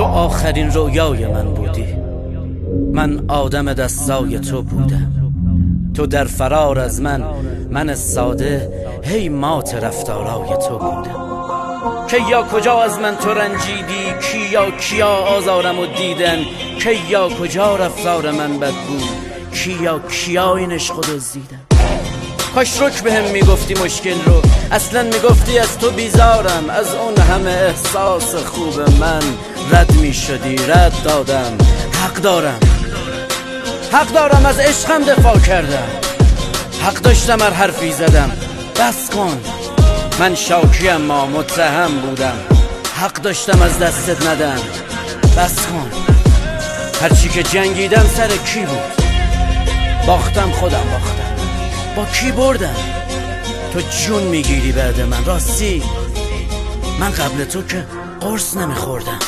آخرین رویای من بودی. من آدم دستای تو بودم، تو در فرار از من ساده هی مات رفتارای تو بودم. که یا کجا از من تو رنجیدی، کیا آزارم و دیدن، که یا کجا رفتار من بد بود، کیا این عشق دزدیدن. کاش رک بهم میگفتی مشکل رو، اصلا میگفتی از تو بیزارم، از اون همه احساس خوب من رد میشدی. رد دادم، حق دارم از عشقم دفاع کردم، حق داشتم هر حرفی زدم. بس کن، من شاکی اما متهم بودم، حق داشتم از دستت ندم. بس کن، هرچی که جنگیدم سر کی بود؟ باختم، خودم باختم. با کی بردم؟ تو جون میگیری بعد من. راستی من قبل تو که قرص نمیخوردم.